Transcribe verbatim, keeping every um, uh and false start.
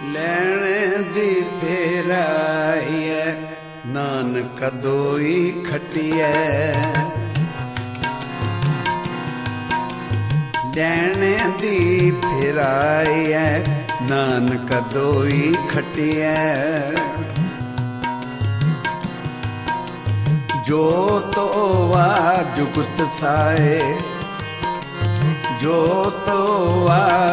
ਲੈਣ ਦੀ ਫੇਰਾਈਐ ਨਾਨਕ ਦੋਈ ਖਟਿਐ। ਲੈਣ ਦੀ ਫੇਰਾਈਐ ਨਾਨਕ ਦੋਈ ਖਟਿਐ। ਜੋ ਤੋਵਾ ਜੁਗਤ ਸਾਏ, ਜੋ ਤੋਵਾ